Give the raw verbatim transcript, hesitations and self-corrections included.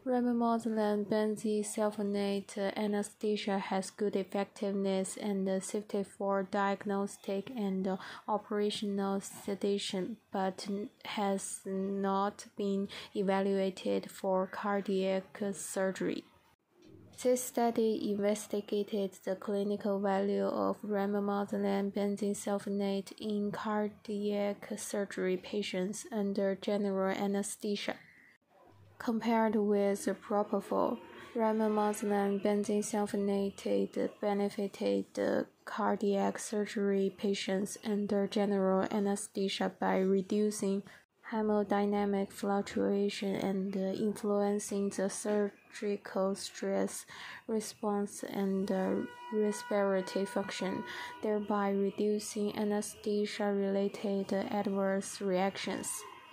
Ramiprozole benzosulfonate anesthesia has good effectiveness and safety for diagnostic and operational sedation, but has not been evaluated for cardiac surgery. This study investigated the clinical value of ramiprozole benzosulfonate in cardiac surgery patients under general anesthesia. Compared with propofol, ramiprozole benzosulfonate benefited cardiac surgery patients under general anesthesia by reducing hemodynamic fluctuation and influencing the surgical stress response and respiratory function, thereby reducing anesthesia-related adverse reactions.